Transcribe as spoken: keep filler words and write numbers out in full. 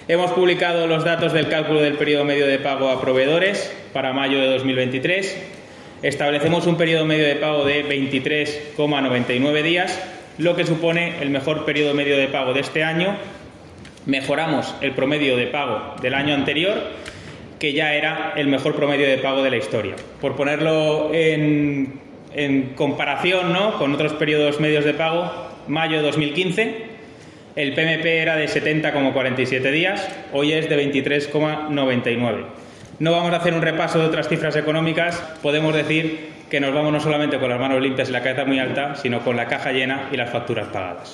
Hemos publicado los datos del cálculo del periodo medio de pago a proveedores para mayo de dos mil veintitrés. Establecemos un periodo medio de pago de veintitrés coma noventa y nueve días, lo que supone el mejor periodo medio de pago de este año. Mejoramos el promedio de pago del año anterior, que ya era el mejor promedio de pago de la historia. Por ponerlo en, en comparación, ¿no?, con otros periodos medios de pago, mayo de dos mil quince, el P M P era de setenta coma cuarenta y siete días, hoy es de veintitrés coma noventa y nueve. No vamos a hacer un repaso de otras cifras económicas. Podemos decir que nos vamos no solamente con las manos limpias y la cabeza muy alta, sino con la caja llena y las facturas pagadas.